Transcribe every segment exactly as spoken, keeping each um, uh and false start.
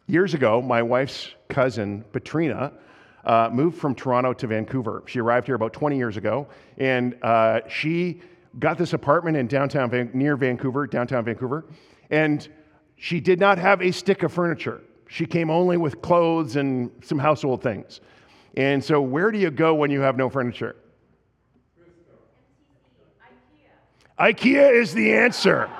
Years ago, my wife's cousin, Petrina, uh, moved from Toronto to Vancouver. She arrived here about twenty years ago, and uh, she got this apartment in downtown, Van- near Vancouver, downtown Vancouver, and she did not have a stick of furniture. She came only with clothes and some household things. And so where do you go when you have no furniture? IKEA. IKEA is the answer.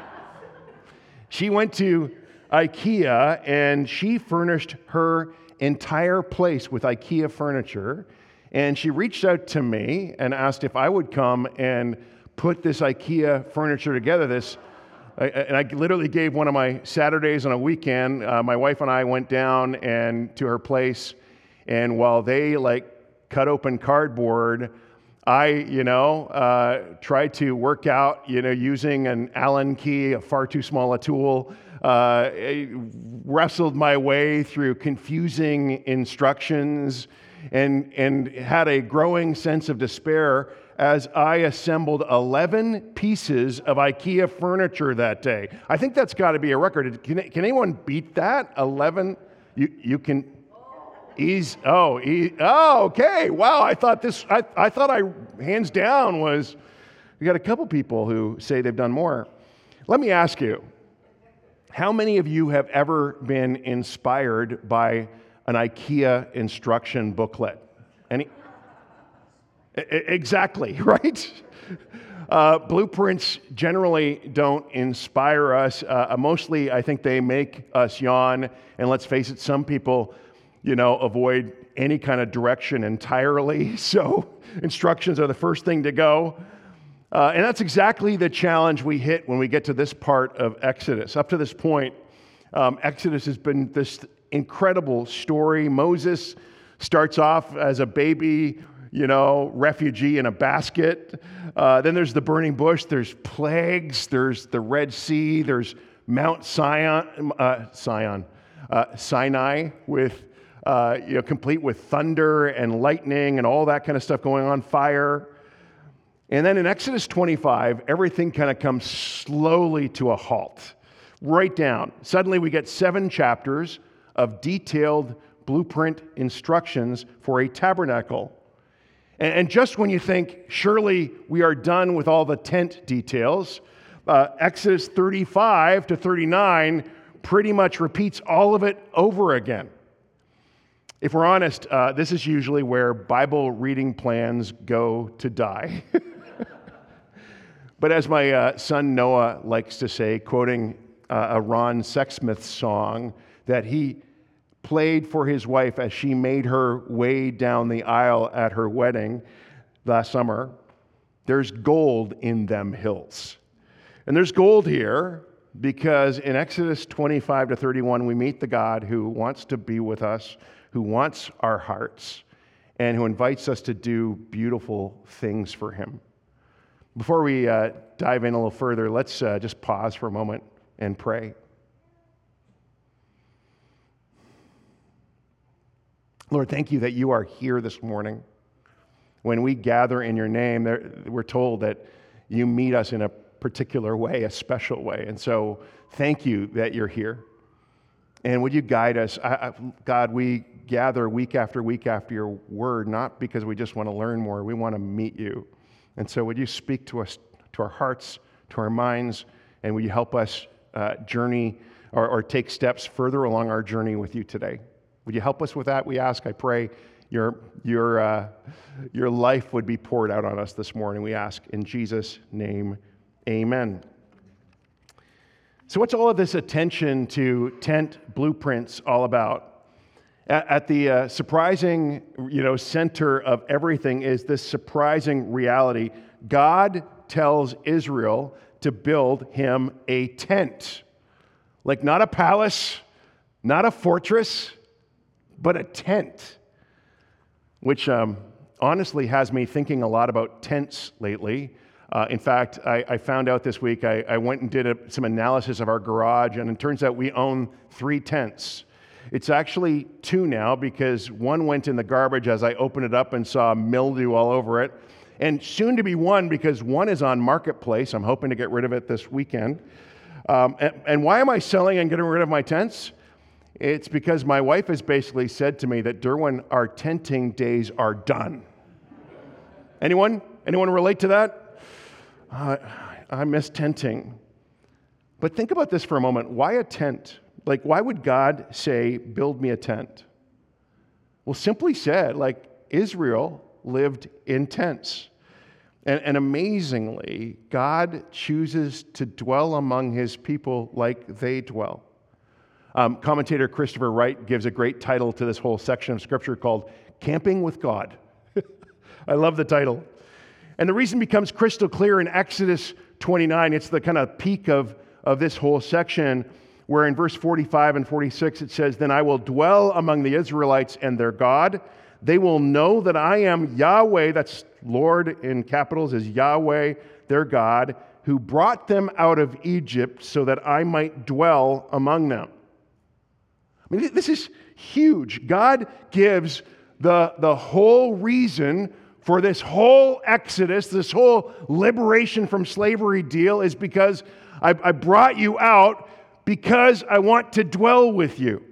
She went to IKEA, and she furnished her entire place with IKEA furniture, and she reached out to me and asked if I would come and put this IKEA furniture together. This, and I literally gave one of my Saturdays on a weekend. Uh, my wife and I went down and to her place, and while they like cut open cardboard, I, you know, uh, tried to work out, you know, using an Allen key, a far too small a tool. Uh, wrestled my way through confusing instructions and, and had a growing sense of despair as I assembled eleven pieces of IKEA furniture that day. I think that's got to be a record. Can, can anyone beat that? eleven? You, you can... Ease, oh, e, oh, okay. Wow, I thought this, I, I thought I, hands down, was, we got a couple people who say they've done more. Let me ask you, how many of you have ever been inspired by an IKEA instruction booklet? Any? E- exactly, right? Uh, blueprints generally don't inspire us. Uh, mostly, I think they make us yawn. And let's face it, some people, you know, avoid any kind of direction entirely. So instructions are the first thing to go. Uh, and that's exactly the challenge we hit when we get to this part of Exodus. Up to this point, um, Exodus has been this incredible story. Moses starts off as a baby, you know, refugee in a basket. Uh, then there's the burning bush. There's plagues. There's the Red Sea. There's Mount Sion, uh, Sion, uh, Sinai with, uh, you know, complete with thunder and lightning and all that kind of stuff going on, fire. And then in Exodus twenty-five, everything kind of comes slowly to a halt, right down. Suddenly we get seven chapters of detailed blueprint instructions for a tabernacle. And, and just when you think, surely we are done with all the tent details, uh, Exodus thirty-five to thirty-nine pretty much repeats all of it over again. If we're honest, uh, this is usually where Bible reading plans go to die. But as my uh, son Noah likes to say, quoting uh, a Ron Sexsmith song that he played for his wife as she made her way down the aisle at her wedding last summer, there's gold in them hills. And there's gold here because in Exodus twenty-five to thirty-one, we meet the God who wants to be with us, who wants our hearts, and who invites us to do beautiful things for him. Before we uh, dive in a little further, let's uh, just pause for a moment and pray. Lord, thank you that you are here this morning. When we gather in your name, we're told that you meet us in a particular way, a special way. And so thank you that you're here. And would you guide us? I, I, God, we gather week after week after your word, not because we just want to learn more. We want to meet you. And so would you speak to us, to our hearts, to our minds, and would you help us uh, journey or, or take steps further along our journey with you today? Would you help us with that? We ask, I pray, your, your, uh, your life would be poured out on us this morning. We ask in Jesus' name, amen. So what's all of this attention to tent blueprints all about? At, at the uh, surprising, you know, center of everything is this surprising reality. God tells Israel to build him a tent. Like not a palace, not a fortress, but a tent. Which um, honestly has me thinking a lot about tents lately. Uh, in fact, I, I found out this week, I, I went and did a, some analysis of our garage, and it turns out we own three tents. It's actually two now because one went in the garbage as I opened it up and saw mildew all over it. And soon to be one because one is on Marketplace. I'm hoping to get rid of it this weekend. Um, and, and why am I selling and getting rid of my tents? It's because my wife has basically said to me that, Derwin, our tenting days are done. Anyone? Anyone relate to that? Uh, I miss tenting. But think about this for a moment. Why a tent? Like, why would God say, build me a tent? Well, simply said, like, Israel lived in tents. And, and amazingly, God chooses to dwell among his people like they dwell. Um, commentator Christopher Wright gives a great title to this whole section of Scripture called Camping with God. I love the title. And the reason becomes crystal clear in Exodus twenty-nine. It's the kind of peak of, of this whole section, where in verse forty-five and forty-six it says, then I will dwell among the Israelites and their God. They will know that I am Yahweh, that's Lord in capitals, is Yahweh, their God, who brought them out of Egypt so that I might dwell among them. I mean, this is huge. God gives the, the whole reason for this whole exodus, this whole liberation from slavery deal is because I, I brought you out because I want to dwell with you.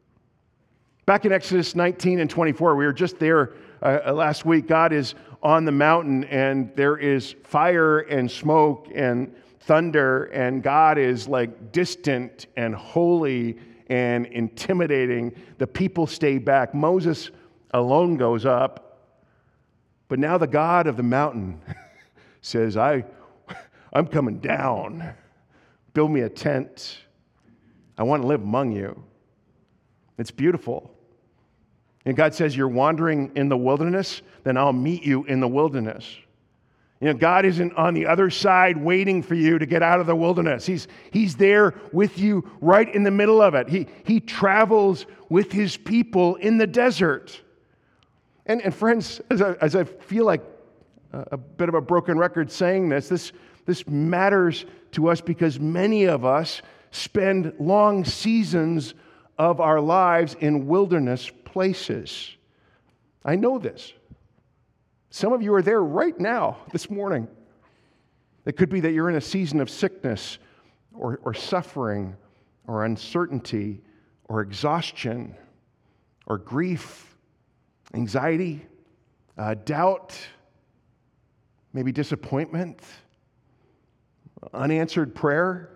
Back in Exodus nineteen and twenty-four, we were just there uh, last week. God is on the mountain and there is fire and smoke and thunder, and God is like distant and holy and intimidating. The people stay back. Moses alone goes up. But now the God of the mountain says, I, I'm coming down. Build me a tent. I want to live among you. It's beautiful. And God says, you're wandering in the wilderness, then I'll meet you in the wilderness. You know, God isn't on the other side waiting for you to get out of the wilderness. He's, he's there with you right in the middle of it. He, he travels with his people in the desert. And, and friends, as I, as I feel like a, a bit of a broken record saying this, this, this matters to us because many of us spend long seasons of our lives in wilderness places. I know this. Some of you are there right now, this morning. It could be that you're in a season of sickness or, or suffering or uncertainty or exhaustion or grief, anxiety, uh, doubt, maybe disappointment, unanswered prayer.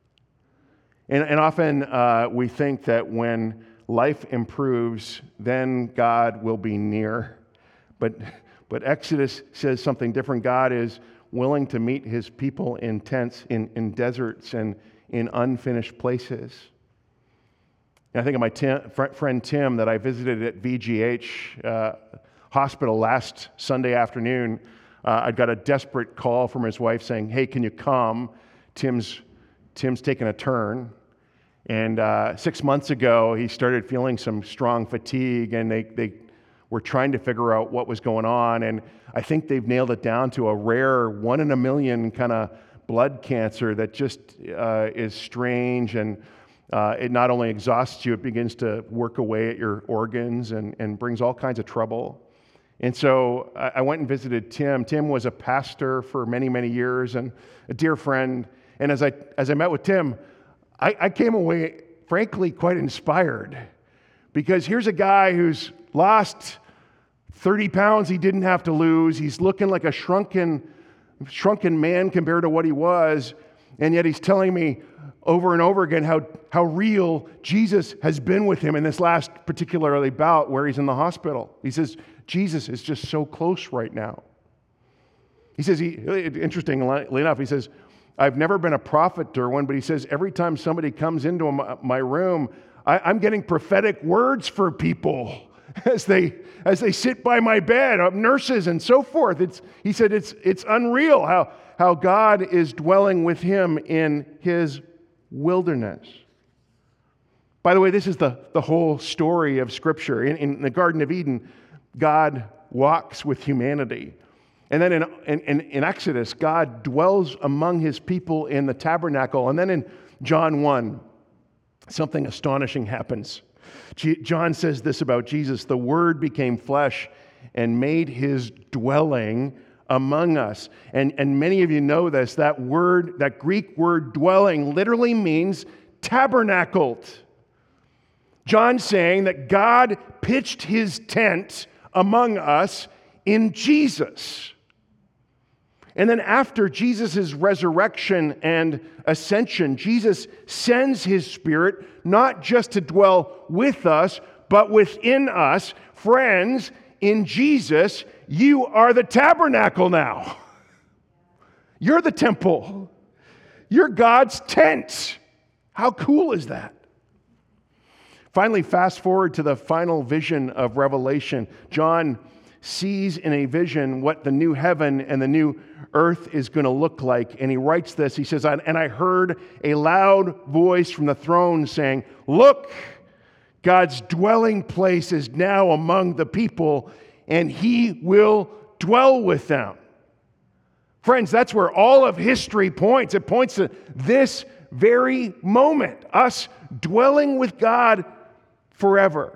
And, and often uh, we think that when life improves, then God will be near. But, but Exodus says something different. God is willing to meet his people in tents, in, in deserts, and in unfinished places. And I think of my Tim, friend Tim that I visited at V G H uh, hospital last Sunday afternoon. Uh, I got a desperate call from his wife saying, hey, can you come? Tim's, Tim's taking a turn. And uh, six months ago, he started feeling some strong fatigue, and they, they were trying to figure out what was going on. And I think they've nailed it down to a rare one in a million kind of blood cancer that just uh, is strange. And uh, it not only exhausts you, it begins to work away at your organs and, and brings all kinds of trouble. And so I, I went and visited Tim. Tim was a pastor for many, many years and a dear friend. And as I as I met with Tim, I, I came away, frankly, quite inspired, because here's a guy who's lost thirty pounds he didn't have to lose. He's looking like a shrunken, shrunken man compared to what he was, and yet he's telling me over and over again how, how real Jesus has been with him in this last particularly bout where he's in the hospital. He says, Jesus is just so close right now. He says, he, interestingly enough, he says, I've never been a prophet, Derwin, but he says, every time somebody comes into my room, I, I'm getting prophetic words for people as they as they sit by my bed, nurses and so forth. It's, he said it's, it's unreal how, how God is dwelling with him in his wilderness. By the way, this is the, the whole story of Scripture. In, in the Garden of Eden, God walks with humanity. And then in, in, in Exodus, God dwells among his people in the tabernacle. And then in John one, something astonishing happens. John says this about Jesus: the Word became flesh and made his dwelling among us. And, and many of you know this. That word, that Greek word dwelling, literally means tabernacled. John's saying that God pitched his tent among us in Jesus. And then after Jesus' resurrection and ascension, Jesus sends his Spirit not just to dwell with us, but within us. Friends, in Jesus, you are the tabernacle now. You're the temple. You're God's tent. How cool is that? Finally, fast forward to the final vision of Revelation. John sees in a vision what the new heaven and the new earth is going to look like. And he writes this. He says, "And I heard a loud voice from the throne saying, 'Look, God's dwelling place is now among the people, and he will dwell with them.'" Friends, that's where all of history points. It points to this very moment, us dwelling with God forever.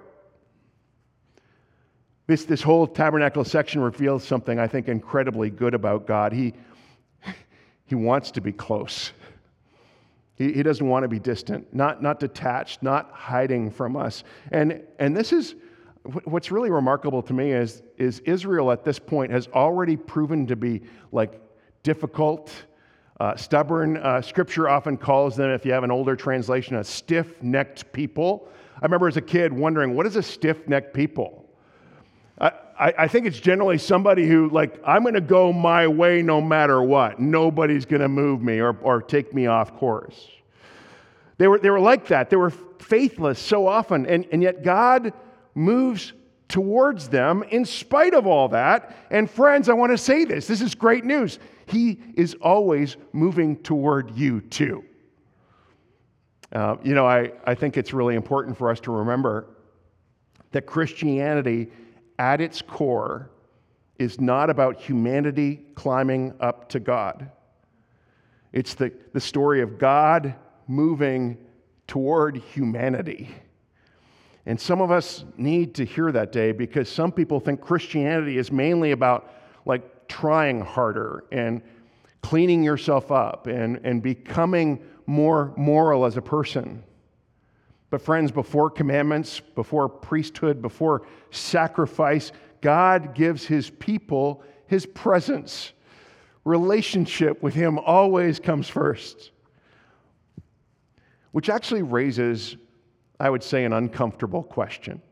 This, this whole tabernacle section reveals something I think incredibly good about God. He, he wants to be close. He, he doesn't want to be distant, not, not detached, not hiding from us. And, and this is, what's really remarkable to me is, is Israel at this point has already proven to be like difficult, uh, stubborn. Uh, scripture often calls them, if you have an older translation, a stiff-necked people. I remember as a kid wondering, what is a stiff-necked people? I, I, I think it's generally somebody who, like, I'm going to go my way no matter what. Nobody's going to move me or, or take me off course. They were, they were like that. They were faithless so often, and, and yet God moves towards them in spite of all that. And friends, I want to say this. This is great news. He is always moving toward you too. Uh, you know, I, I think it's really important for us to remember that Christianity, at its core, is not about humanity climbing up to God. It's the, the story of God moving toward humanity. And some of us need to hear that day because some people think Christianity is mainly about like trying harder and cleaning yourself up and, and becoming more moral as a person. But friends, before commandments, before priesthood, before sacrifice, God gives his people his presence. Relationship with him always comes first. Which actually raises, I would say, an uncomfortable question.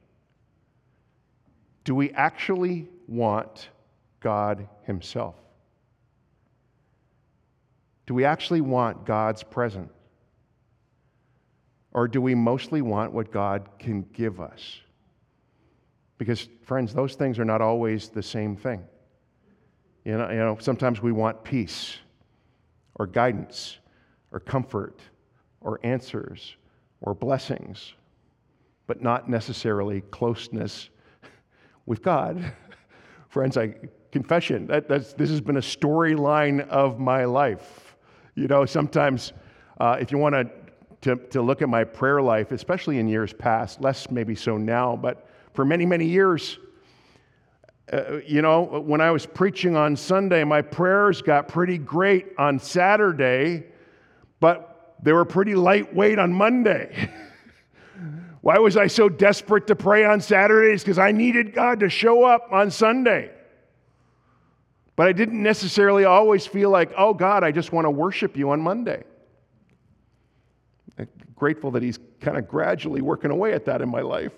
Do we actually want God himself? Do we actually want God's presence? Or do we mostly want what God can give us? Because, friends, those things are not always the same thing. You know, you know, sometimes we want peace, or guidance, or comfort, or answers, or blessings, but not necessarily closeness with God. Friends, I confession, that, that's, this has been a storyline of my life. You know, sometimes uh, if you want to To, to look at my prayer life, especially in years past, less maybe so now, but for many, many years, uh, you know, when I was preaching on Sunday, my prayers got pretty great on Saturday, but they were pretty lightweight on Monday. Why was I so desperate to pray on Saturdays? Because I needed God to show up on Sunday. But I didn't necessarily always feel like, oh God, I just want to worship you on Monday. I'm grateful that he's kind of gradually working away at that in my life.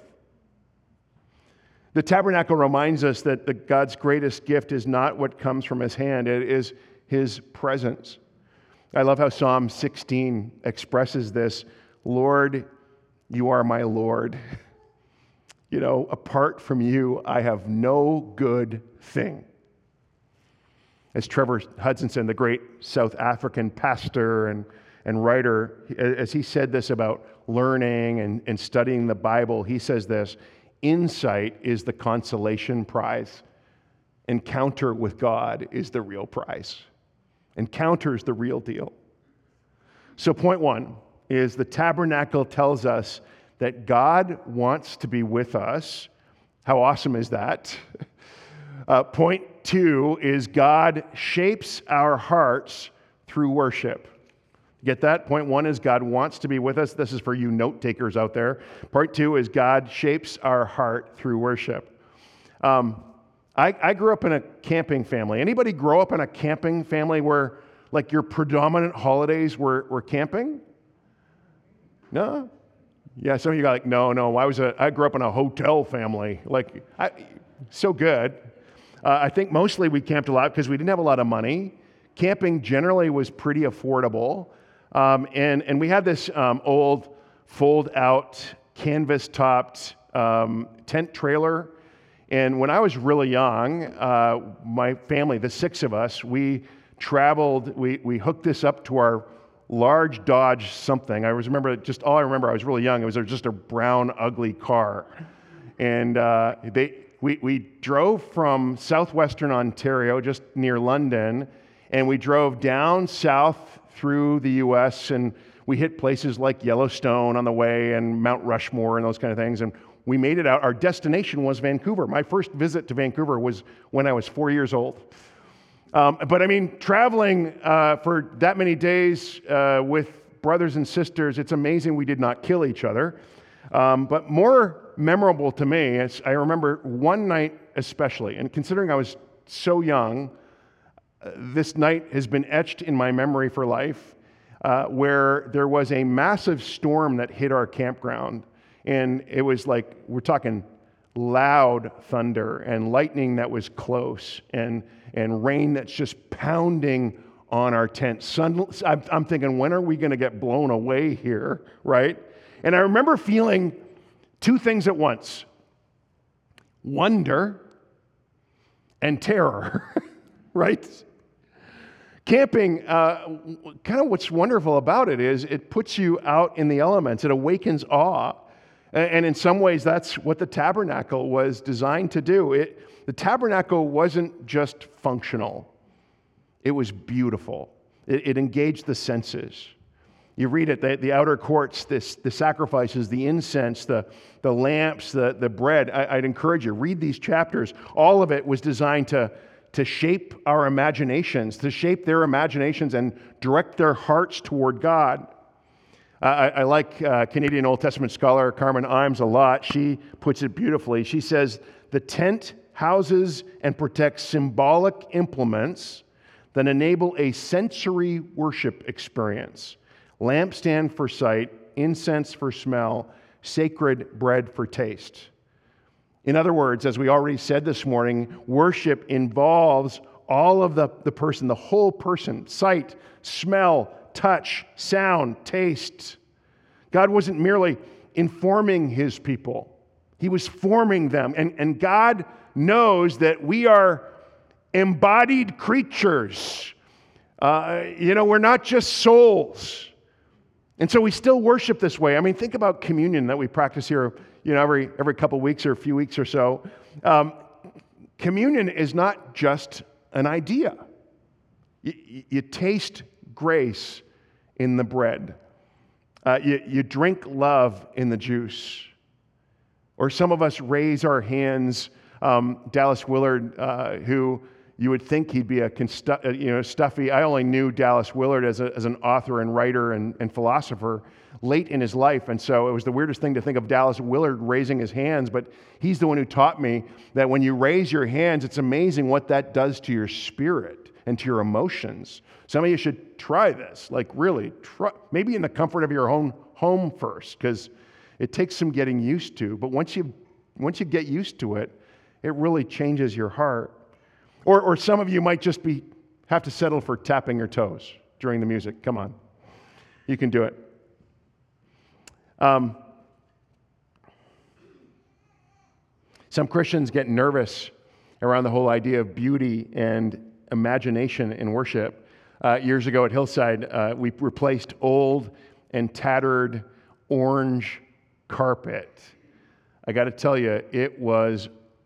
The tabernacle reminds us that the God's greatest gift is not what comes from his hand, it is his presence. I love how Psalm sixteen expresses this. Lord, you are my Lord. You know, apart from you, I have no good thing. As Trevor Hudson, the great South African pastor and, and writer, as he said this about learning and, and studying the Bible, he says this: insight is the consolation prize. Encounter with God is the real prize. Encounter is the real deal. So point one is the tabernacle tells us that God wants to be with us. How awesome is that? Uh, point two is God shapes our hearts through worship. Get that? Point one is God wants to be with us. This is for you note takers out there. Part two is God shapes our heart through worship. Um, I, I grew up in a camping family. Anybody grow up in a camping family where like your predominant holidays were, were camping? No? Yeah, some of you got like, no, no. I was a, I grew up in a hotel family. Like, I, so good. Uh, I think mostly we camped a lot because we didn't have a lot of money. Camping generally was pretty affordable. Um, and, and we had this um, old fold-out, canvas-topped um, tent trailer. And when I was really young, uh, my family, the six of us, we traveled, we, we hooked this up to our large Dodge something. I remember, just all I remember, I was really young, it was just a brown, ugly car. And uh, they, we, we drove from southwestern Ontario, just near London, and we drove down south through the U S, and we hit places like Yellowstone on the way and Mount Rushmore and those kind of things, and we made it out. Our destination was Vancouver. My first visit to Vancouver was when I was four years old. Um, but I mean, traveling uh, for that many days uh, with brothers and sisters, it's amazing we did not kill each other. Um, but more memorable to me is I remember one night especially, and considering I was so young, uh, this night has been etched in my memory for life, uh, where there was a massive storm that hit our campground. And it was like, we're talking loud thunder and lightning that was close and, and rain that's just pounding on our tent. Sun, I'm, I'm thinking, when are we going to get blown away here, right? And I remember feeling two things at once: wonder and terror, right? Camping, uh, kind of what's wonderful about it is it puts you out in the elements. It awakens awe. And in some ways, that's what the tabernacle was designed to do. It, the tabernacle wasn't just functional. It was beautiful. It, it engaged the senses. You read it, the, the outer courts, this, the sacrifices, the incense, the, the lamps, the, the bread. I, I'd encourage you, read these chapters. All of it was designed to, to shape our imaginations, to shape their imaginations and direct their hearts toward God. I, I like uh, Canadian Old Testament scholar Carmen Imes a lot. She puts it beautifully. She says, the tent houses and protects symbolic implements that enable a sensory worship experience. Lampstand for sight, incense for smell, sacred bread for taste. In other words, as we already said this morning, worship involves all of the, the person, the whole person: sight, smell, touch, sound, taste. God wasn't merely informing his people. He was forming them. And, and God knows that we are embodied creatures. Uh, you know, we're not just souls. And so we still worship this way. I mean, think about communion that we practice here, you know, every, every couple weeks or a few weeks or so. Um, communion is not just an idea. You, you taste grace in the bread. Uh, you, you drink love in the juice. Or some of us raise our hands. Um, Dallas Willard, uh, who you would think he'd be a constu- uh, you know stuffy. I only knew Dallas Willard as, a, as an author and writer and, and philosopher late in his life, and so it was the weirdest thing to think of Dallas Willard raising his hands, but he's the one who taught me that when you raise your hands, it's amazing what that does to your spirit and to your emotions. Some of you should try this, like really, try, maybe in the comfort of your own home first, because it takes some getting used to, but once you once you get used to it, it really changes your heart. Or, or some of you might just be have to settle for tapping your toes during the music. Come on. You can do it. Um, some Christians get nervous around the whole idea of beauty and imagination in worship. Uh, years ago at Hillside, uh, we replaced old and tattered orange carpet. I got to tell you, it was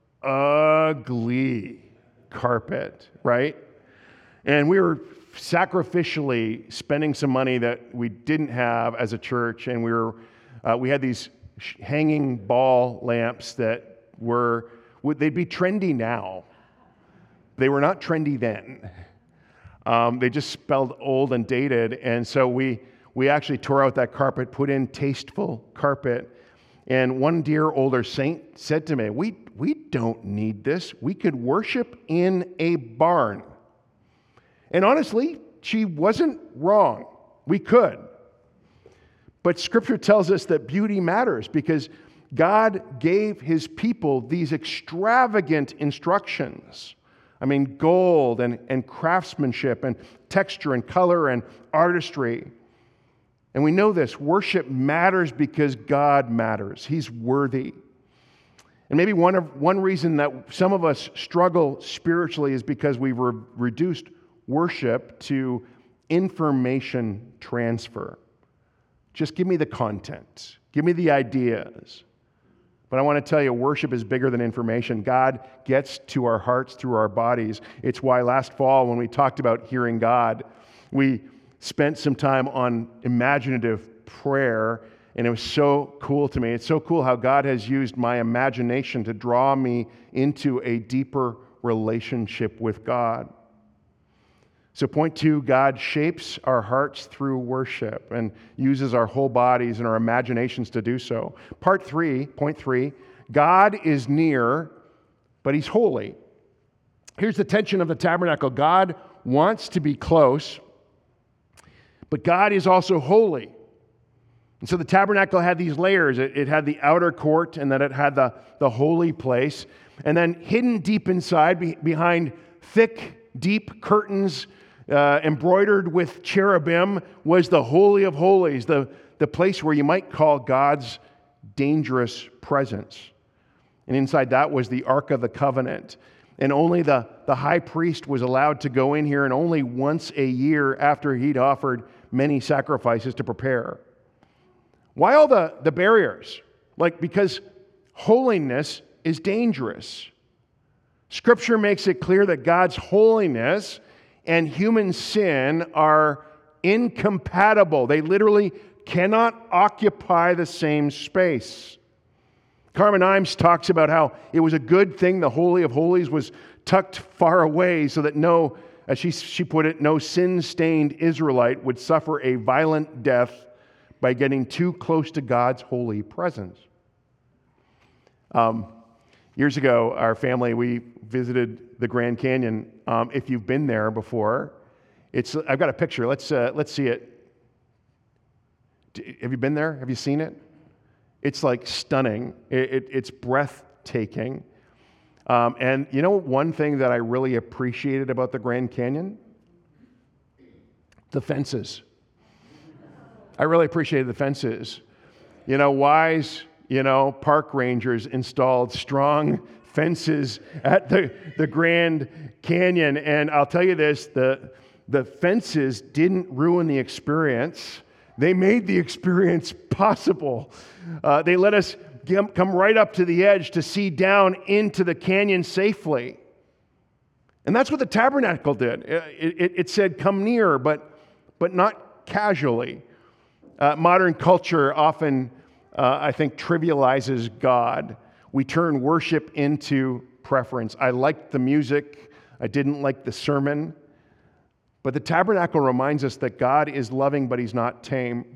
ugly carpet, right? And we were sacrificially spending some money that we didn't have as a church, and we were uh, we had these hanging ball lamps that were they'd be trendy now. They were not trendy then. Um, they just spelled old and dated. And so we, we actually tore out that carpet, put in tasteful carpet. And one dear older saint said to me, we, we don't need this. We could worship in a barn. And honestly, she wasn't wrong. We could. But Scripture tells us that beauty matters because God gave his people these extravagant instructions. I mean, gold and, and craftsmanship and texture and color and artistry. And we know this. Worship matters because God matters. He's worthy. And maybe one of one reason that some of us struggle spiritually is because we've re- reduced worship to information transfer. Just give me the content. Give me the ideas. But I want to tell you, worship is bigger than information. God gets to our hearts through our bodies. It's why last fall when we talked about hearing God, we spent some time on imaginative prayer, and it was so cool to me. It's so cool how God has used my imagination to draw me into a deeper relationship with God. So point two, God shapes our hearts through worship and uses our whole bodies and our imaginations to do so. Part three, point three, God is near, but he's holy. Here's the tension of the tabernacle. God wants to be close, but God is also holy. And so the tabernacle had these layers. It, it had the outer court, and then it had the, the holy place. And then hidden deep inside, be, behind thick, deep curtains, Uh, embroidered with cherubim, was the Holy of Holies, the, the place where you might call God's dangerous presence. And inside that was the Ark of the Covenant. And only the, the high priest was allowed to go in here, and only once a year after he'd offered many sacrifices to prepare. Why all the, the barriers? Like, because holiness is dangerous. Scripture makes it clear that God's holiness and human sin are incompatible. They literally cannot occupy the same space. Carmen Imes talks about how it was a good thing the Holy of Holies was tucked far away so that no, as she, she put it, no sin-stained Israelite would suffer a violent death by getting too close to God's holy presence. Um, years ago, our family, we visited the Grand Canyon. Um, if you've been there before, it's I've got a picture. Let's uh, let's see it. Have you been there? Have you seen it? It's like stunning. It, it, it's breathtaking. Um, and you know one thing that I really appreciated about the Grand Canyon? The fences. I really appreciated the fences. You know, wise, you know, park rangers installed strong fences at the, the Grand Canyon. And I'll tell you this, the, the fences didn't ruin the experience. They made the experience possible. Uh, they let us get, come right up to the edge to see down into the canyon safely. And that's what the tabernacle did. It, it, it said, come near, but, but not casually. Uh, modern culture often, uh, I think, trivializes God. We turn worship into preference. I liked the music. I didn't like the sermon. But the tabernacle reminds us that God is loving, but he's not tame.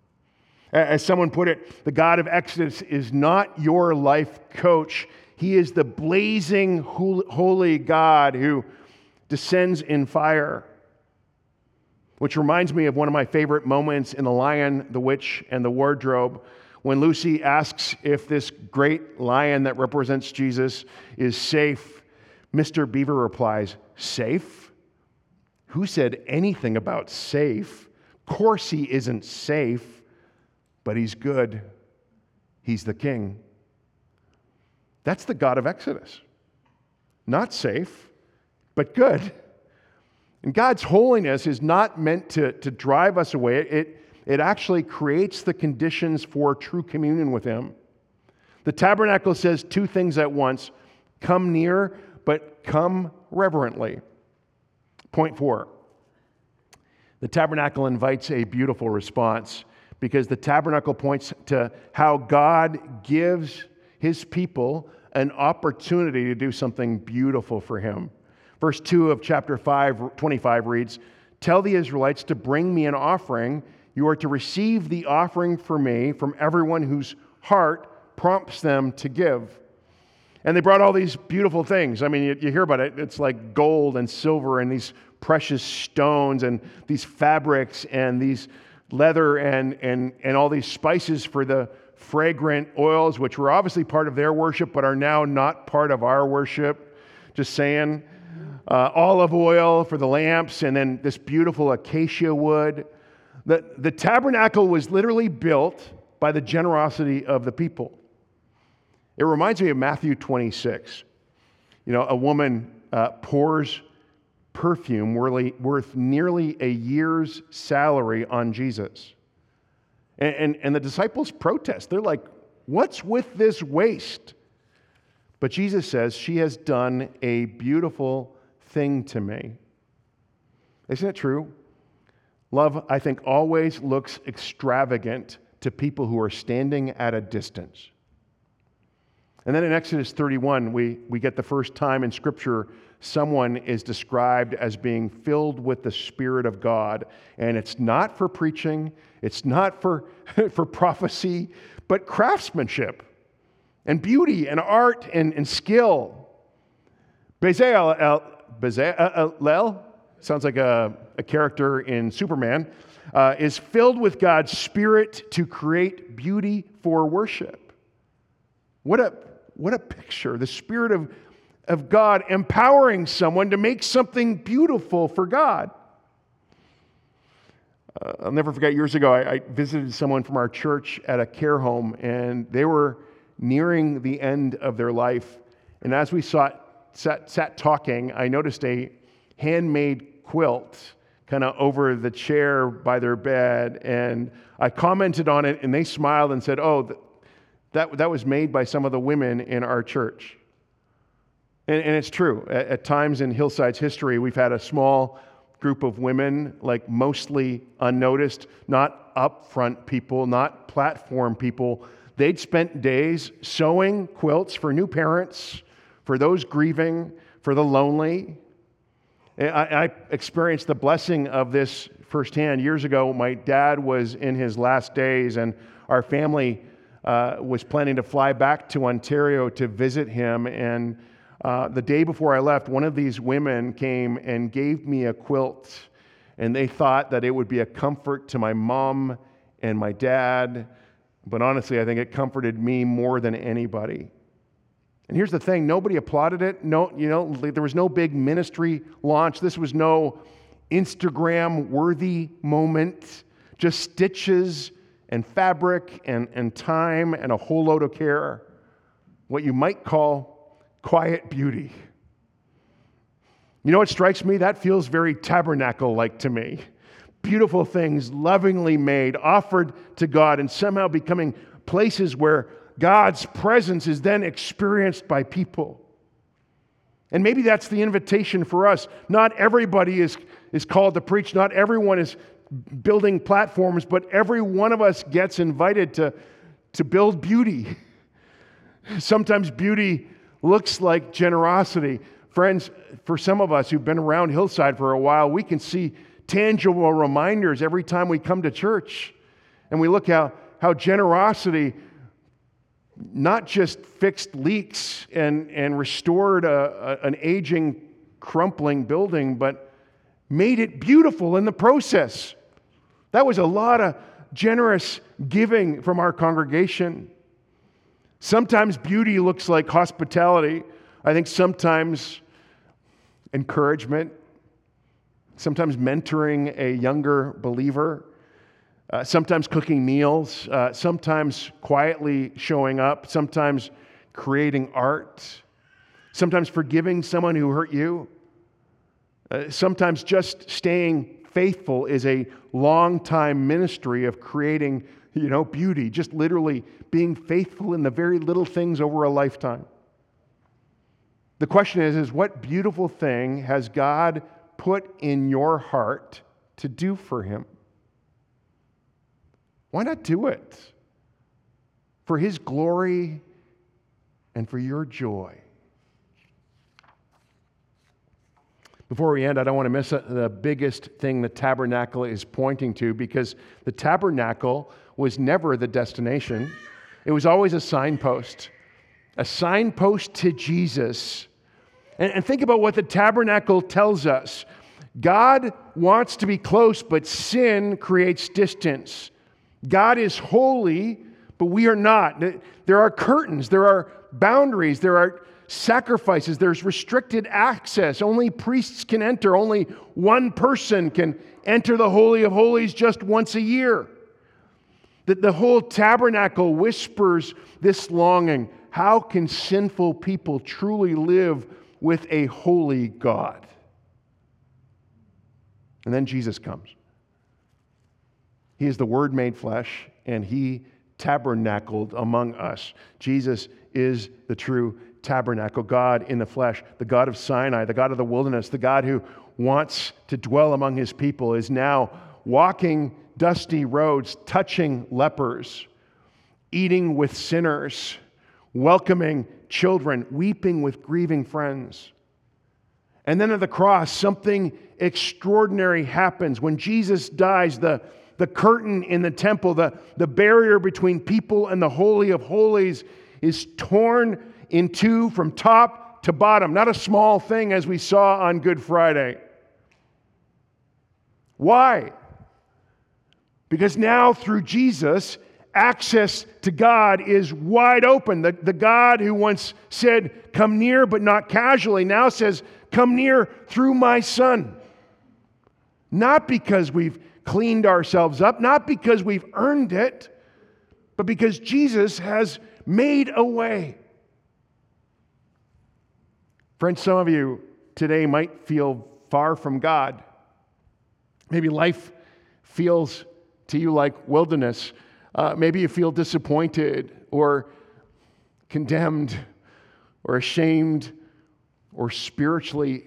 As someone put it, the God of Exodus is not your life coach. He is the blazing, holy God who descends in fire. Which reminds me of one of my favorite moments in The Lion, the Witch, and the Wardrobe, when Lucy asks if this great lion that represents Jesus is safe. Mister Beaver replies, safe? Who said anything about safe? Of course he isn't safe, but he's good. He's the king. That's the God of Exodus. Not safe, but good. And God's holiness is not meant to, to drive us away. It, it actually creates the conditions for true communion with him. The tabernacle says two things at once. Come near, but come reverently. Point four. The tabernacle invites a beautiful response because the tabernacle points to how God gives his people an opportunity to do something beautiful for him. Verse two of chapter five, twenty-five reads, "Tell the Israelites to bring me an offering. You are to receive the offering for me from everyone whose heart prompts them to give." And they brought all these beautiful things. I mean, you, you hear about it. It's like gold and silver and these precious stones and these fabrics and these leather and, and, and all these spices for the fragrant oils, which were obviously part of their worship, but are now not part of our worship. Just saying. Uh, olive oil for the lamps, and then this beautiful acacia wood. The, the tabernacle was literally built by the generosity of the people. It reminds me of Matthew twenty-six. You know, a woman uh, pours perfume worth nearly a year's salary on Jesus. And, and, and the disciples protest. They're like, "What's with this waste?" But Jesus says, "She has done a beautiful thing to me." Isn't it true? Love, I think, always looks extravagant to people who are standing at a distance. And then in Exodus thirty-one, we, we get the first time in Scripture someone is described as being filled with the Spirit of God. And it's not for preaching, it's not for, for prophecy, but craftsmanship and beauty and art and, and skill. Bezalel, Bezalel, sounds like a, a character in Superman, uh, is filled with God's Spirit to create beauty for worship. What a, what a picture. The Spirit of, of God empowering someone to make something beautiful for God. Uh, I'll never forget, years ago, I, I visited someone from our church at a care home, and they were nearing the end of their life. And as we sat, sat, sat talking, I noticed a handmade quilt kind of over the chair by their bed. And I commented on it, and they smiled and said, "Oh, th- that, that was made by some of the women in our church." And, and it's true. At, at times in Hillside's history, we've had a small group of women, like mostly unnoticed, not upfront people, not platform people. They'd spent days sewing quilts for new parents, for those grieving, for the lonely. I, I experienced the blessing of this firsthand. Years ago, my dad was in his last days, and our family uh, was planning to fly back to Ontario to visit him. And uh, the day before I left, one of these women came and gave me a quilt, and they thought that it would be a comfort to my mom and my dad. But honestly, I think it comforted me more than anybody. And here's the thing, nobody applauded it. No, you know, there was no big ministry launch. This was no Instagram-worthy moment. Just stitches and fabric and, and time and a whole load of care. What you might call quiet beauty. You know what strikes me? That feels very tabernacle-like to me. Beautiful things, lovingly made, offered to God, and somehow becoming places where God's presence is then experienced by people. And maybe that's the invitation for us. Not everybody is, is called to preach. Not everyone is building platforms, but every one of us gets invited to, to build beauty. Sometimes beauty looks like generosity. Friends, for some of us who've been around Hillside for a while, we can see tangible reminders every time we come to church. And we look how, how generosity not just fixed leaks and, and restored a, a, an aging, crumpling building, but made it beautiful in the process. That was a lot of generous giving from our congregation. Sometimes beauty looks like hospitality. I think sometimes encouragement, sometimes mentoring a younger believer, uh, sometimes cooking meals, uh, sometimes quietly showing up, sometimes creating art, sometimes forgiving someone who hurt you, uh, sometimes just staying faithful is a long-time ministry of creating, you know, beauty, just literally being faithful in the very little things over a lifetime. The question is, is what beautiful thing has God put in your heart to do for Him? Why not do it for His glory and for your joy? Before we end, I don't want to miss the biggest thing the tabernacle is pointing to, because the tabernacle was never the destination. It was always a signpost, a signpost to Jesus. And, and think about what the tabernacle tells us. God wants to be close, but sin creates distance. God is holy, but we are not. There are curtains, there are boundaries, there are sacrifices, there's restricted access. Only priests can enter. Only one person can enter the Holy of Holies just once a year. That the whole tabernacle whispers this longing. How can sinful people truly live with a holy God? And then Jesus comes. He is the Word made flesh, and He tabernacled among us. Jesus is the true tabernacle, God in the flesh, the God of Sinai, the God of the wilderness, the God who wants to dwell among His people, is now walking dusty roads, touching lepers, eating with sinners, welcoming children, weeping with grieving friends. And then at the cross, something extraordinary happens. When Jesus dies, the, the curtain in the temple, the, the barrier between people and the Holy of Holies is torn in two from top to bottom. Not a small thing, as we saw on Good Friday. Why? Because now through Jesus, access to God is wide open. The, the God who once said, "Come near, but not casually," now says, "Come near through my Son." Not because we've cleaned ourselves up, not because we've earned it, but because Jesus has made a way. Friends, some of you today might feel far from God. Maybe life feels to you like wilderness. Uh, maybe you feel disappointed or condemned or ashamed or spiritually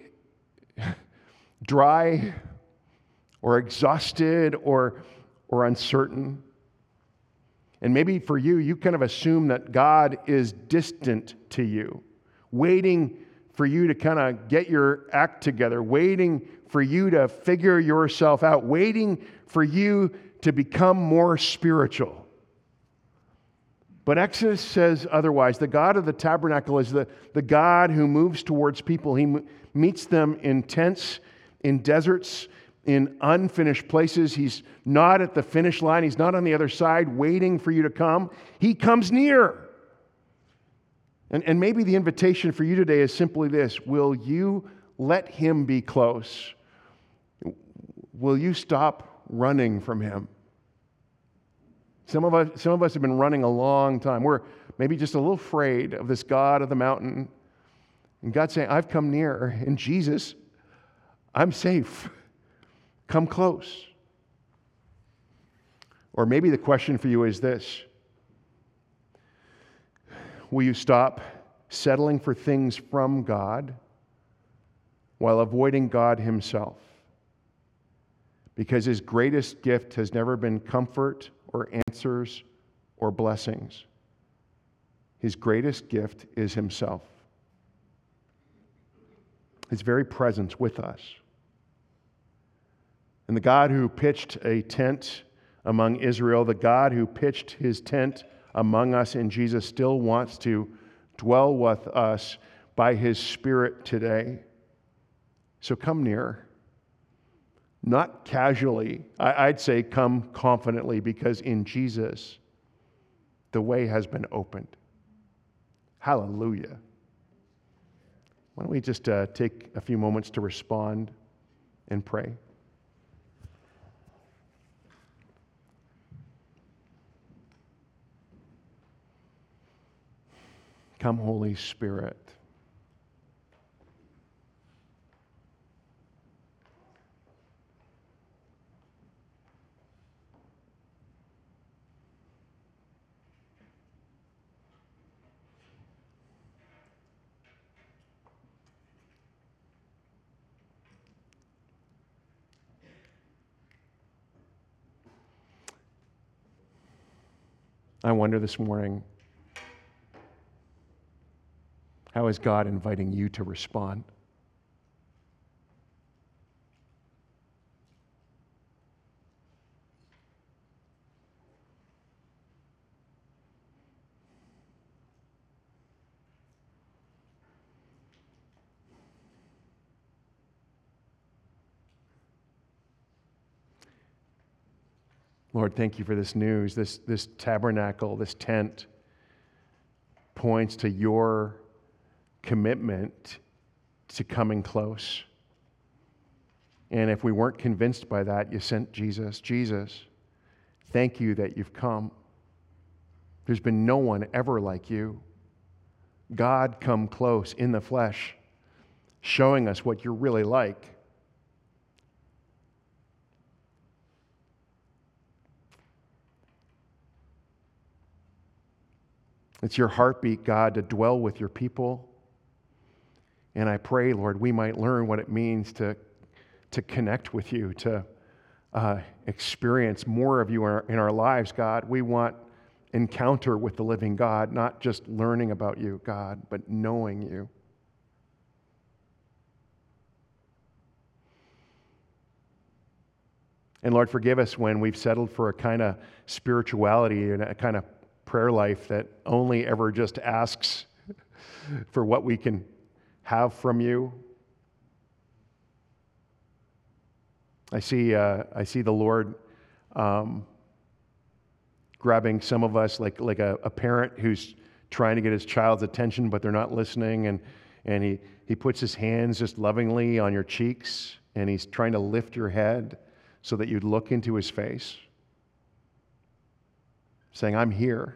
dry or exhausted or, or uncertain. And maybe for you, you kind of assume that God is distant to you, waiting for you to kind of get your act together, waiting for you to figure yourself out, waiting for you to become more spiritual. But Exodus says otherwise. The God of the tabernacle is the, the God who moves towards people. He m- meets them in tents, in deserts, in unfinished places. He's not at the finish line. He's not on the other side waiting for you to come. He comes near. And, and maybe the invitation for you today is simply this: will you let Him be close? Will you stop running from Him? Some of us, some of us have been running a long time. We're maybe just a little afraid of this God of the mountain. And God's saying, "I've come near. In Jesus, I'm safe. Come close." Or maybe the question for you is this: will you stop settling for things from God while avoiding God Himself? Because His greatest gift has never been comfort or answers or blessings. His greatest gift is Himself. His very presence with us. And the God who pitched a tent among Israel, the God who pitched His tent among us in Jesus, still wants to dwell with us by His Spirit today. So come near. Not casually. I'd say come confidently, because in Jesus, the way has been opened. Hallelujah. Why don't we just uh, take a few moments to respond and pray? Come, Holy Spirit. I wonder this morning, how is God inviting you to respond? Lord, thank you for this news. This, this tabernacle, this tent points to your commitment to coming close. And if we weren't convinced by that, you sent Jesus. Jesus, thank you that you've come. There's been no one ever like you. God come close in the flesh, showing us what you're really like. It's your heartbeat, God, to dwell with your people. And I pray, Lord, we might learn what it means to, to connect with you, to uh, experience more of you in our, in our lives, God. We want encounter with the living God, not just learning about you, God, but knowing you. And Lord, forgive us when we've settled for a kind of spirituality and a kind of prayer life that only ever just asks for what we can have from you. I see, uh, I see the Lord um, grabbing some of us like, like a, a parent who's trying to get his child's attention, but they're not listening, and, and he, he puts his hands just lovingly on your cheeks, and he's trying to lift your head so that you'd look into his face, saying, I'm here.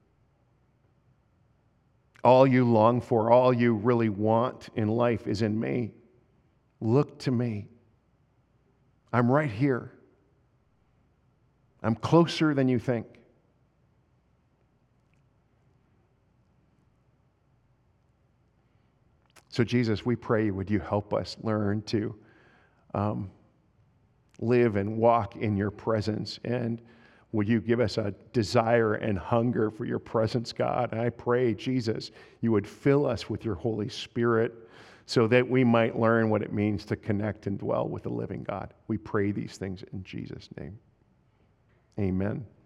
All you long for, all you really want in life is in me. Look to me. I'm right here. I'm closer than you think. So Jesus, we pray, would you help us learn to um, live and walk in your presence, and would you give us a desire and hunger for your presence, God? And I pray, Jesus, you would fill us with your Holy Spirit so that we might learn what it means to connect and dwell with the living God. We pray these things in Jesus' name. Amen.